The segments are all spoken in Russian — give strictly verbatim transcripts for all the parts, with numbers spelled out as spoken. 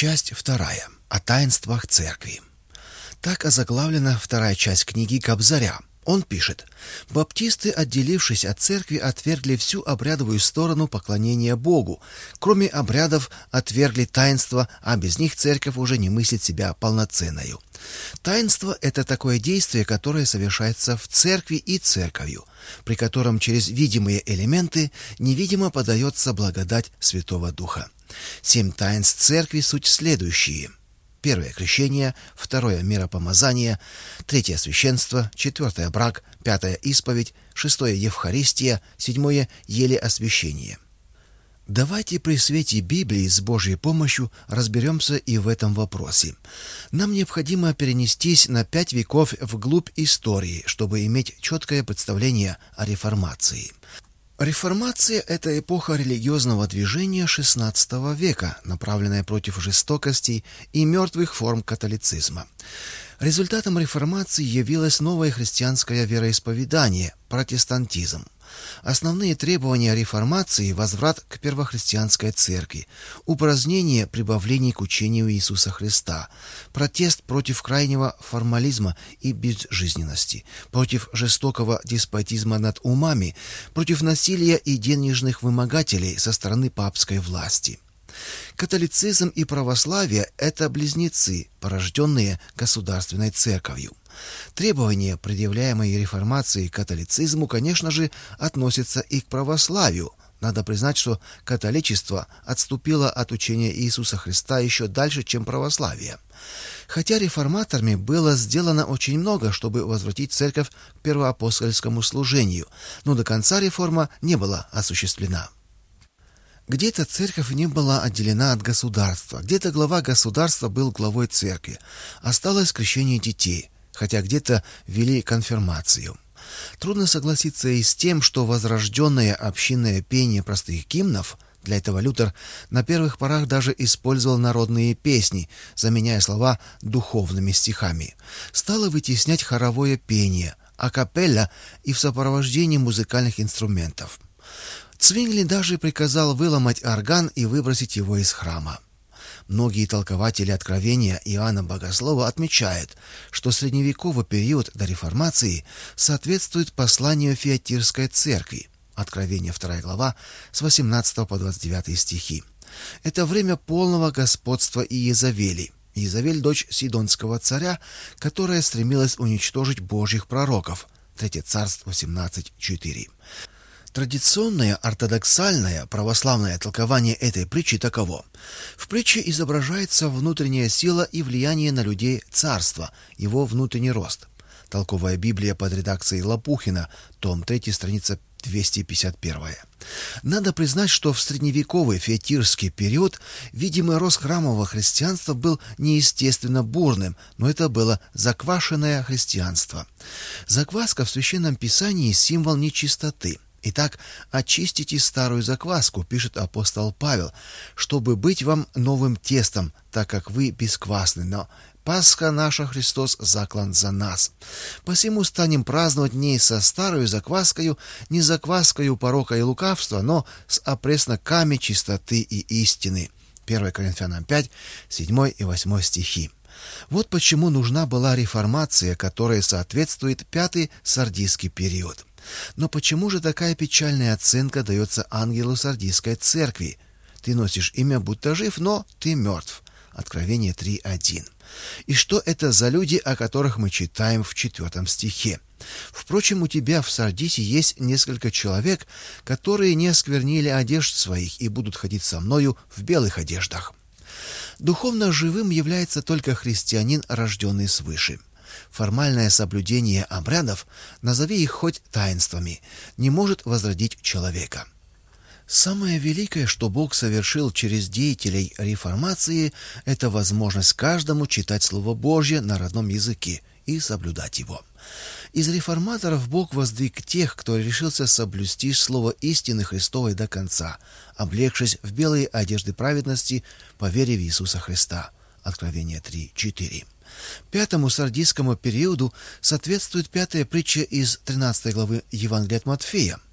Часть вторая. О таинствах церкви. Так озаглавлена вторая часть книги Кобзаря. Он пишет: «Баптисты, отделившись от церкви, отвергли всю обрядовую сторону поклонения Богу. Кроме обрядов, отвергли таинства, а без них церковь уже не мыслит себя полноценною. Таинство – это такое действие, которое совершается в церкви и церковью, при котором через видимые элементы невидимо подается благодать Святого Духа. Семь таинств церкви суть следующие: первое – крещение, второе – миропомазание, третье – священство, четвертое – брак, пятое – исповедь, шестое – Евхаристия, седьмое – елеосвящение». Давайте при свете Библии с Божьей помощью разберемся и в этом вопросе. Нам необходимо перенестись на пять веков вглубь истории, чтобы иметь четкое представление о реформации. Реформация – это эпоха религиозного движения шестнадцатого века, направленная против жестокости и мертвых форм католицизма. Результатом реформации явилось новое христианское вероисповедание – протестантизм. Основные требования реформации – возврат к первохристианской церкви, упразднение прибавлений к учению Иисуса Христа, протест против крайнего формализма и безжизненности, против жестокого деспотизма над умами, против насилия и денежных вымогателей со стороны папской власти. Католицизм и православие – это близнецы, порожденные государственной церковью. Требования, предъявляемые реформацией к католицизму, конечно же, относятся и к православию. Надо признать, что католичество отступило от учения Иисуса Христа еще дальше, чем православие. Хотя реформаторами было сделано очень много, чтобы возвратить церковь к первоапостольскому служению, но до конца реформа не была осуществлена. Где-то церковь не была отделена от государства, где-то глава государства был главой церкви. Осталось крещение детей, хотя где-то ввели конфирмацию. Трудно согласиться и с тем, что возрожденное общинное пение простых гимнов, для этого Лютер на первых порах даже использовал народные песни, заменяя слова духовными стихами, стало вытеснять хоровое пение, акапелла и в сопровождении музыкальных инструментов. Цвингли даже приказал выломать орган и выбросить его из храма. Многие толкователи Откровения Иоанна Богослова отмечают, что средневековый период до Реформации соответствует посланию Фиатирской церкви. Откровение вторая глава с восемнадцатого по двадцать девятый стихи. Это время полного господства Иезавели. Иезавель – дочь Сидонского царя, которая стремилась уничтожить Божьих пророков. Третье царство восемнадцать четыре. Традиционное ортодоксальное православное толкование этой притчи таково: в притче изображается внутренняя сила и влияние на людей царства, его внутренний рост. Толковая Библия под редакцией Лопухина, том три, страница двести пятьдесят один. Надо признать, что в средневековый фиатирский период видимый рост храмового христианства был неестественно бурным, но это было заквашенное христианство. Закваска в Священном Писании – символ нечистоты. «Итак, очистите старую закваску», — пишет апостол Павел, «чтобы быть вам новым тестом, так как вы бесквасны, но Пасха наша Христос заклан за нас. Посему станем праздновать не со старою закваскою, не закваскою порока и лукавства, но с опресноками чистоты и истины». первое Коринфянам пять, седьмой и восьмой стихи. Вот почему нужна была реформация, которая соответствует пятый сардийский период. Но почему же такая печальная оценка дается ангелу сардийской церкви? Ты носишь имя, будто жив, но ты мертв. Откровение три один. И что это за люди, о которых мы читаем в четвертом стихе? Впрочем, у тебя в Сардисе есть несколько человек, которые не осквернили одежд своих и будут ходить со мною в белых одеждах. Духовно живым является только христианин, рожденный свыше. Формальное соблюдение обрядов, назови их хоть таинствами, не может возродить человека. Самое великое, что Бог совершил через деятелей реформации, это возможность каждому читать Слово Божье на родном языке и соблюдать его. Из реформаторов Бог воздвиг тех, кто решился соблюсти Слово истины Христовой до конца, облегшись в белые одежды праведности по вере в Иисуса Христа. Откровение три четыре. Пятому сардийскому периоду соответствует пятая притча из тринадцатой главы Евангелия от Матфея.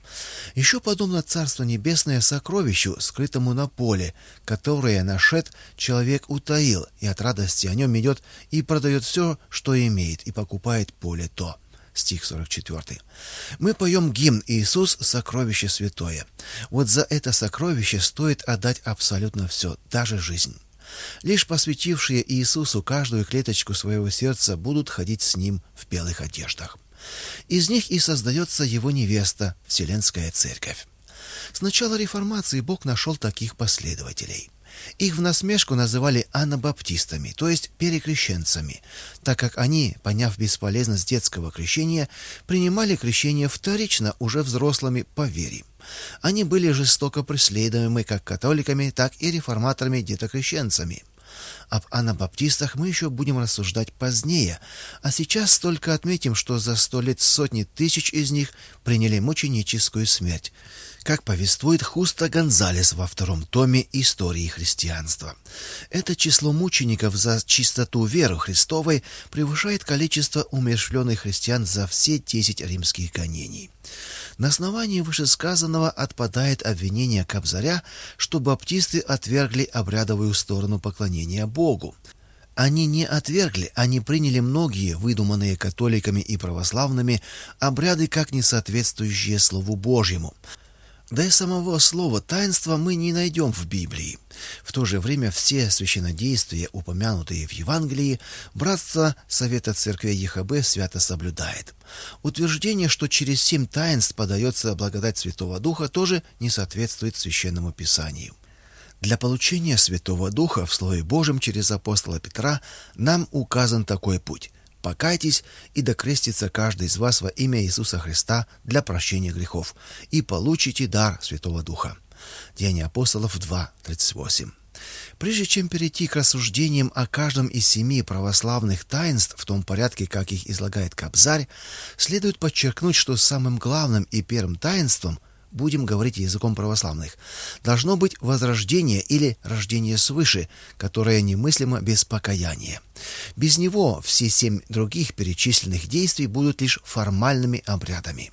Еще подобно Царство Небесное сокровищу, скрытому на поле, которое нашед человек утаил, и от радости о нем идет и продает все, что имеет, и покупает поле то. Стих сорок четвёртый. Мы поем гимн «Иисус – сокровище святое». Вот за это сокровище стоит отдать абсолютно все, даже жизнь. Лишь посвятившие Иисусу каждую клеточку своего сердца будут ходить с Ним в белых одеждах. Из них и создается Его невеста, Вселенская Церковь. С начала реформации Бог нашел таких последователей. Их в насмешку называли анабаптистами, то есть перекрещенцами, так как они, поняв бесполезность детского крещения, принимали крещение вторично уже взрослыми по вере. Они были жестоко преследуемы как католиками, так и реформаторами-детокрещенцами. Об анабаптистах мы еще будем рассуждать позднее, а сейчас только отметим, что за сто лет сотни тысяч из них приняли мученическую смерть, как повествует Хуста Гонзалес во втором томе «Истории христианства». Это число мучеников за чистоту веры Христовой превышает количество умерщвленных христиан за все десять римских гонений. На основании вышесказанного отпадает обвинение Кобзаря, что баптисты отвергли обрядовую сторону поклонения Богу. Они не отвергли, они приняли многие, выдуманные католиками и православными, обряды как несоответствующие Слову Божьему. Да и самого слова «таинство» мы не найдем в Библии. В то же время все священнодействия, упомянутые в Евангелии, братство Совета Церквей ЕХБ свято соблюдает. Утверждение, что через семь таинств подается благодать Святого Духа, тоже не соответствует Священному Писанию. Для получения Святого Духа в Слове Божьем через апостола Петра нам указан такой путь: покайтесь, и докрестится каждый из вас во имя Иисуса Христа для прощения грехов, и получите дар Святого Духа. Деяния апостолов два тридцать восемь. Прежде чем перейти к рассуждениям о каждом из семи православных таинств в том порядке, как их излагает Кобзарь, следует подчеркнуть, что самым главным и первым таинством, будем говорить языком православных, должно быть возрождение или рождение свыше, которое немыслимо без покаяния. Без него все семь других перечисленных действий будут лишь формальными обрядами.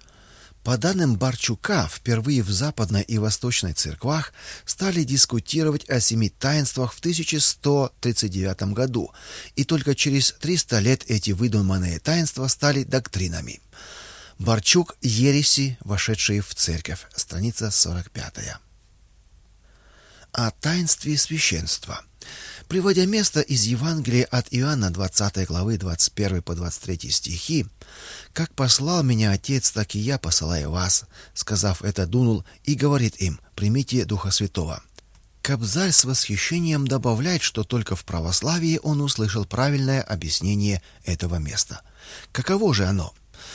По данным Барчука, впервые в Западной и Восточной церквах стали дискутировать о семи таинствах в тысяча сто тридцать девятом году, и только через триста лет эти выдуманные таинства стали доктринами. Барчук «Ереси, вошедшие в церковь», страница сорок пятая. О таинстве священства. Приводя место из Евангелия от Иоанна двадцатой главы двадцать первый по двадцать третий стихи: «Как послал меня Отец, так и я посылаю вас», сказав это, дунул и говорит им: «Примите Духа Святого». Кобзарь с восхищением добавляет, что только в православии он услышал правильное объяснение этого места. Каково же оно?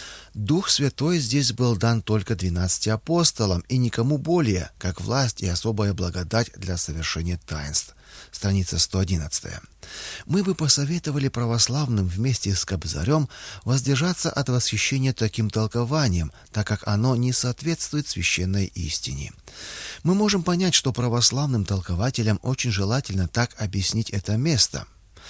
Дух Святой здесь был дан только двенадцати апостолам и никому более, как власть и особая благодать для совершения таинств. Страница сто одиннадцатая. Мы бы посоветовали православным вместе с Кобзарем воздержаться от восхищения таким толкованием, так как оно не соответствует священной истине. Мы можем понять, что православным толкователям очень желательно так объяснить это место,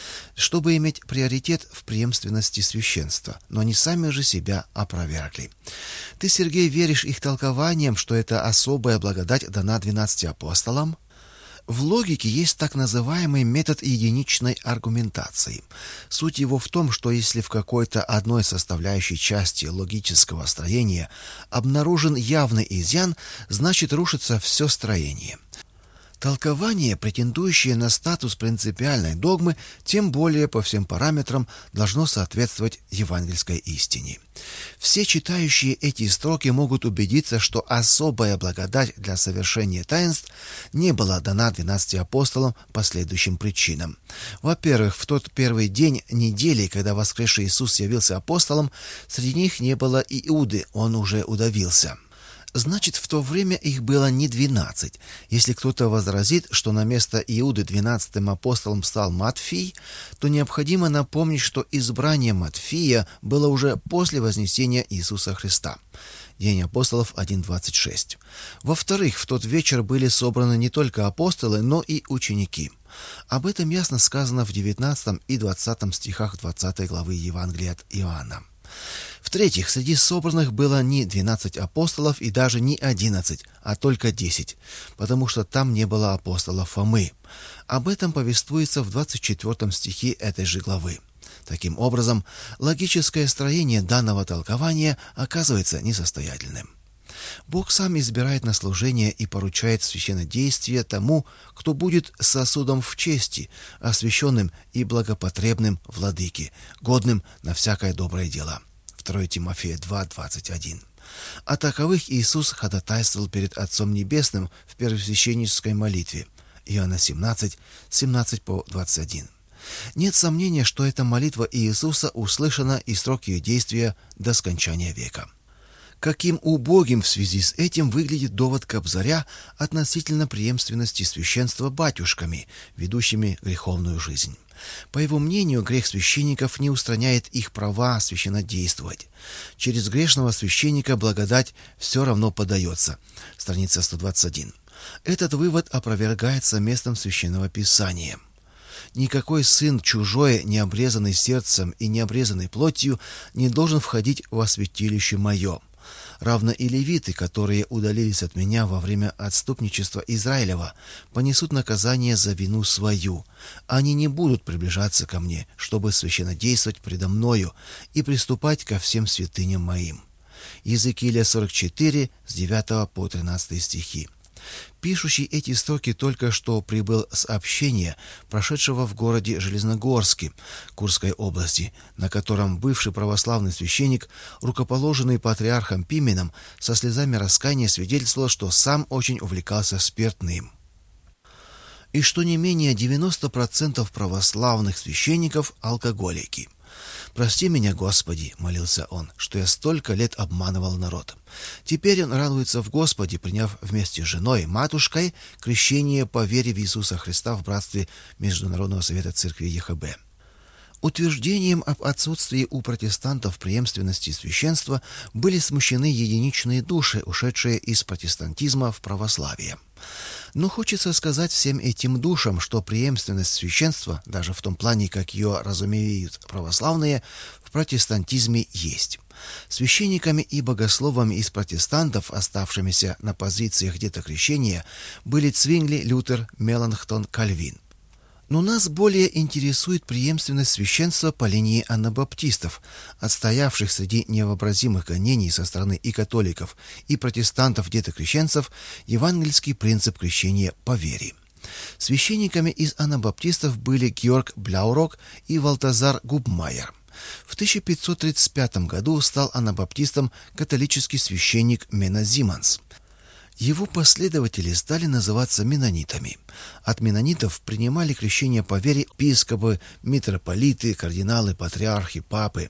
чтобы иметь приоритет в преемственности священства, но они сами же себя опровергли. Ты, Сергей, веришь их толкованиям, что это особая благодать дана двенадцати апостолам? В логике есть так называемый метод единичной аргументации. Суть его в том, что если в какой-то одной составляющей части логического строения обнаружен явный изъян, значит рушится все строение. Толкование, претендующее на статус принципиальной догмы, тем более по всем параметрам должно соответствовать евангельской истине. Все читающие эти строки могут убедиться, что особая благодать для совершения таинств не была дана двенадцати апостолам по следующим причинам. Во-первых, в тот первый день недели, когда воскресший Иисус явился апостолом, среди них не было Иуды, он уже удавился. Значит, в то время их было не двенадцать. Если кто-то возразит, что на место Иуды двенадцатым апостолом стал Матфий, то необходимо напомнить, что избрание Матфия было уже после вознесения Иисуса Христа. Деяния апостолов один двадцать шесть. Во-вторых, в тот вечер были собраны не только апостолы, но и ученики. Об этом ясно сказано в девятнадцатом и двадцатом стихах двадцатой главы Евангелия от Иоанна. В-третьих, среди собранных было не двенадцать апостолов и даже не одиннадцать, а только десять, потому что там не было апостола Фомы. Об этом повествуется в двадцать четвёртом стихе этой же главы. Таким образом, логическое строение данного толкования оказывается несостоятельным. Бог сам избирает на служение и поручает священнодействие тому, кто будет сосудом в чести, освященным и благопотребным владыке, годным на всякое доброе дело. второе Тимофея два, двадцать один. О таковых Иисус ходатайствовал перед Отцом Небесным в первосвященнической молитве. Иоанна семнадцать, семнадцать по двадцать один. Нет сомнения, что эта молитва Иисуса услышана и срок ее действия до скончания века. Каким убогим в связи с этим выглядит довод Кобзаря относительно преемственности священства батюшками, ведущими греховную жизнь. По его мнению, грех священников не устраняет их права священнодействовать. Через грешного священника благодать все равно подается. Страница сто двадцать один. Этот вывод опровергается местом Священного Писания. Никакой сын чужой, не обрезанный сердцем и не обрезанный плотью, не должен входить во святилище мое. Равно и левиты, которые удалились от меня во время отступничества Израилева, понесут наказание за вину свою. Они не будут приближаться ко мне, чтобы священнодействовать предо мною и приступать ко всем святыням моим. Иезекииля сорок четыре, с девятого по тринадцатый стихи. Пишущий эти строки только что прибыл с общения, прошедшего в городе Железногорске Курской области, на котором бывший православный священник, рукоположенный патриархом Пименом, со слезами раскаяния свидетельствовал, что сам очень увлекался спиртным. И что не менее девяносто процентов православных священников – алкоголики. «Прости меня, Господи, — молился он, — что я столько лет обманывал народ». Теперь он радуется в Господе, приняв вместе с женой, матушкой, крещение по вере в Иисуса Христа в братстве Международного совета церкви ЕХБ. Утверждением об отсутствии у протестантов преемственности священства были смущены единичные души, ушедшие из протестантизма в православие. Но хочется сказать всем этим душам, что преемственность священства, даже в том плане, как ее разумеют православные, в протестантизме есть. Священниками и богословами из протестантов, оставшимися на позициях детокрещения, были Цвингли, Лютер, Меланхтон, Кальвин. Но нас более интересует преемственность священства по линии анабаптистов, отстоявших среди невообразимых гонений со стороны и католиков, и протестантов-детокрещенцев евангельский принцип крещения по вере. Священниками из анабаптистов были Георг Бляурок и Валтазар Губмайер. В тысяча пятьсот тридцать пятом году стал анабаптистом католический священник Мена Зиманс. Его последователи стали называться меннонитами. От меннонитов принимали крещение по вере епископы, митрополиты, кардиналы, патриархи, папы.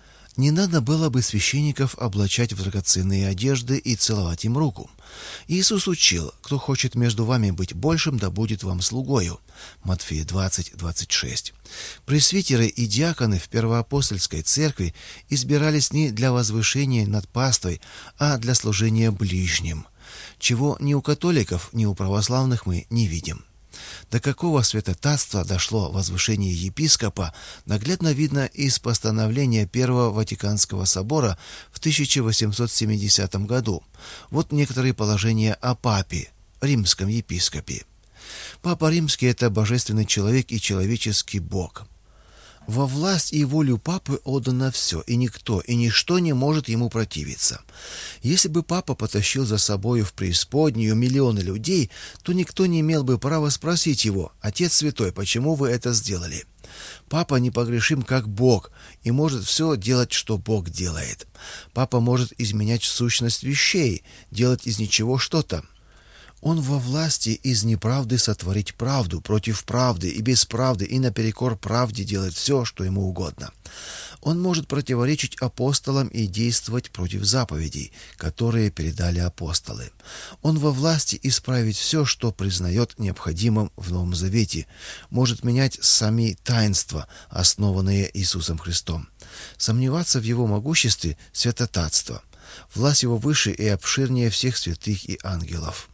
Не надо было бы священников облачать в драгоценные одежды и целовать им руку. Иисус учил: «Кто хочет между вами быть большим, да будет вам слугою». Матфея двадцать, двадцать шесть. Пресвитеры и диаконы в первоапостольской церкви избирались не для возвышения над паствой, а для служения ближним, чего ни у католиков, ни у православных мы не видим. До какого святотатства дошло возвышение епископа, наглядно видно из постановления Первого Ватиканского собора в тысяча восемьсот семидесятом году. Вот некоторые положения о папе, римском епископе. Папа Римский – это божественный человек и человеческий Бог. Во власть и волю папы отдано все, и никто, и ничто не может ему противиться. Если бы папа потащил за собою в преисподнюю миллионы людей, то никто не имел бы права спросить его: «Отец Святой, почему вы это сделали?» Папа непогрешим как Бог и может все делать, что Бог делает. Папа может изменять сущность вещей, делать из ничего что-то. Он во власти из неправды сотворить правду, против правды и без правды, и наперекор правде делать все, что ему угодно. Он может противоречить апостолам и действовать против заповедей, которые передали апостолы. Он во власти исправить все, что признает необходимым в Новом Завете, может менять сами таинства, основанные Иисусом Христом. Сомневаться в его могуществе – святотатство. Власть его выше и обширнее всех святых и ангелов.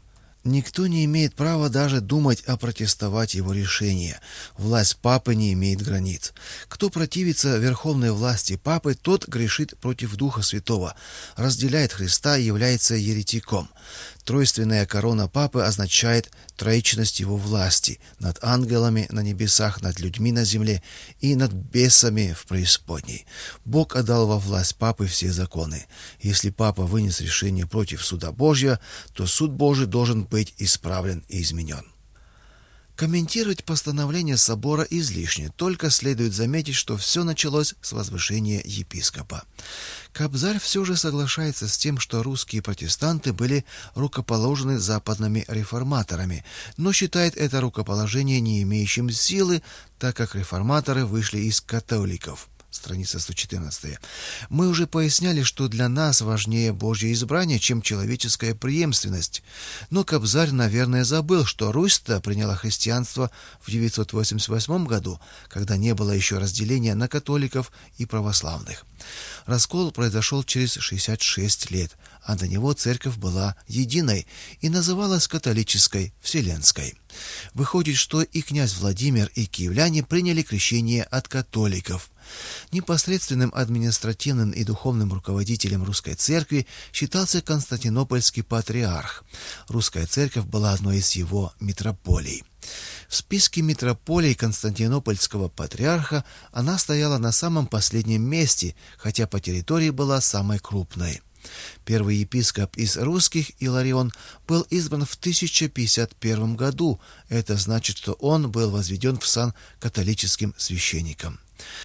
Никто не имеет права даже думать опротестовать его решение. Власть папы не имеет границ. Кто противится верховной власти папы, тот грешит против Духа Святого, разделяет Христа и является еретиком. Тройственная корона папы означает троичность его власти над ангелами на небесах, над людьми на земле и над бесами в преисподней. Бог отдал во власть папы все законы. Если папа вынес решение против суда Божьего, то суд Божий должен быть исправлен и изменен. Комментировать постановление собора излишне, только следует заметить, что все началось с возвышения епископа. Кобзарь все же соглашается с тем, что русские протестанты были рукоположены западными реформаторами, но считает это рукоположение не имеющим силы, так как реформаторы вышли из католиков. Страница сто четырнадцать. Мы уже поясняли, что для нас важнее Божье избрание, чем человеческая преемственность. Но Кобзарь, наверное, забыл, что Русь-то приняла христианство в девятьсот восемьдесят восьмом году, когда не было еще разделения на католиков и православных. Раскол произошел через шестьдесят шесть лет, а до него церковь была единой и называлась католической, вселенской. Выходит, что и князь Владимир, и киевляне приняли крещение от католиков. Непосредственным административным и духовным руководителем русской церкви считался Константинопольский патриарх. Русская церковь была одной из его митрополий. В списке митрополий Константинопольского патриарха она стояла на самом последнем месте, хотя по территории была самой крупной. Первый епископ из русских, Иларион, был избран в тысяча пятьдесят первом году. Это значит, что он был возведен в сан католическим священником.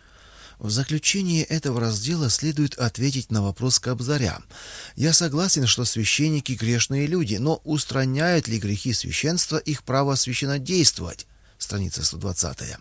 В заключение этого раздела следует ответить на вопрос Кобзаря. Я согласен, что священники грешные люди, но устраняют ли грехи священства их право священнодействовать? Страница сто двадцать.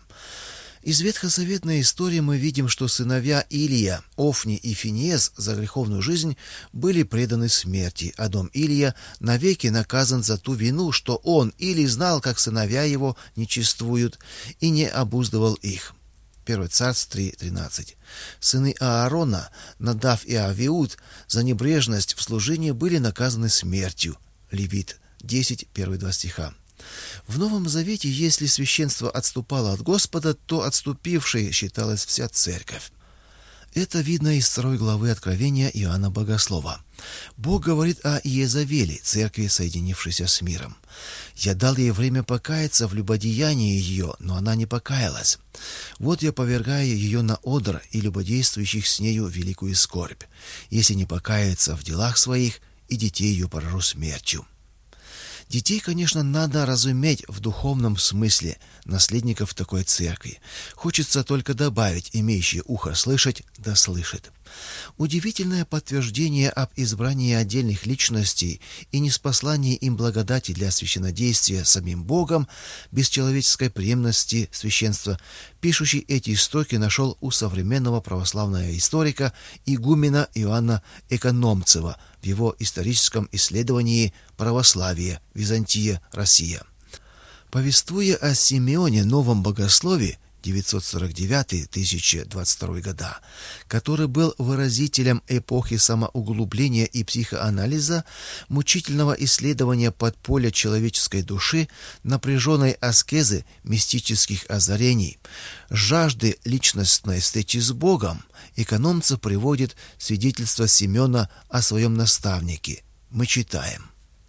Из ветхозаветной истории мы видим, что сыновья Илия, Офни и Финеас за греховную жизнь были преданы смерти, а дом Илия навеки наказан за ту вину, что он или знал, как сыновья его нечествуют, и не обуздывал их. первое Царств три тринадцать. Сыны Аарона, Надав и Авиуд, за небрежность в служении были наказаны смертью. Левит десять, первые два стиха. В Новом Завете, если священство отступало от Господа, то отступившей считалась вся церковь. Это видно из второй главы Откровения Иоанна Богослова. Бог говорит о Иезавели, церкви, соединившейся с миром. «Я дал ей время покаяться в любодеянии ее, но она не покаялась. Вот я повергаю ее на одр и любодействующих с нею великую скорбь. Если не покается в делах своих, и детей ее поражу смертью». Детей, конечно, надо разуметь в духовном смысле, наследников такой церкви. Хочется только добавить, имеющие ухо слышать, да слышит. Удивительное подтверждение об избрании отдельных личностей и неспослании им благодати для священнодействия самим Богом, без человеческой преемности священства, пишущий эти строки нашел у современного православного историка игумена Иоанна Экономцева в его историческом исследовании «Православие, Византия, Россия». Повествуя о Симеоне, новом богослове, девятьсот сорок девятый — тысяча двадцать второй года, который был выразителем эпохи самоуглубления и психоанализа, мучительного исследования подполья человеческой души, напряженной аскезы, мистических озарений, жажды личностной встречи с Богом, Экономцев приводит свидетельство Симеона о своем наставнике. Мы читаем.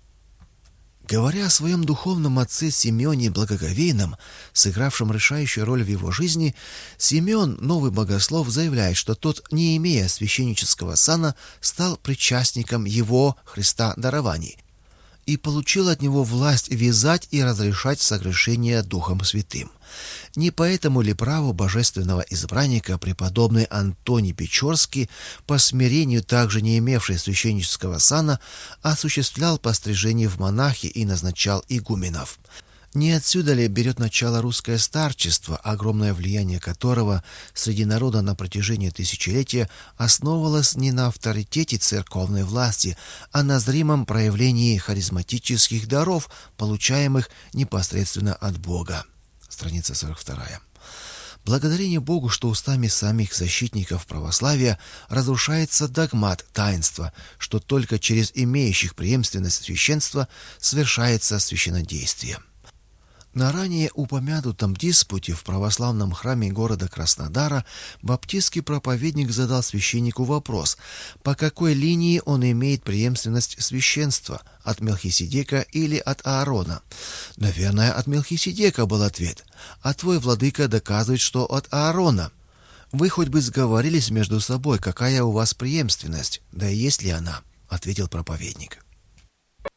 Говоря о своем духовном отце Симеоне Благоговейном, сыгравшем решающую роль в его жизни, Симеон, новый богослов, заявляет, что тот, не имея священнического сана, стал причастником его, Христа, дарований и получил от него власть вязать и разрешать согрешения Духом Святым. Не поэтому ли право божественного избранника преподобный Антоний Печорский, по смирению также не имевший священнического сана, осуществлял пострижение в монахи и назначал игуменов? Не отсюда ли берет начало русское старчество, огромное влияние которого среди народа на протяжении тысячелетия основывалось не на авторитете церковной власти, а на зримом проявлении харизматических даров, получаемых непосредственно от Бога? Страница сорок вторая. Благодарение Богу, что устами самих защитников православия разрушается догмат таинства, что только через имеющих преемственность священства совершается священнодействие. На ранее упомянутом диспуте в православном храме города Краснодара баптистский проповедник задал священнику вопрос, по какой линии он имеет преемственность священства, от Мелхиседека или от Аарона. «Наверное, от Мелхиседека», был ответ, «а твой владыка доказывает, что от Аарона». «Вы хоть бы сговорились между собой, какая у вас преемственность, да и есть ли она», — ответил проповедник.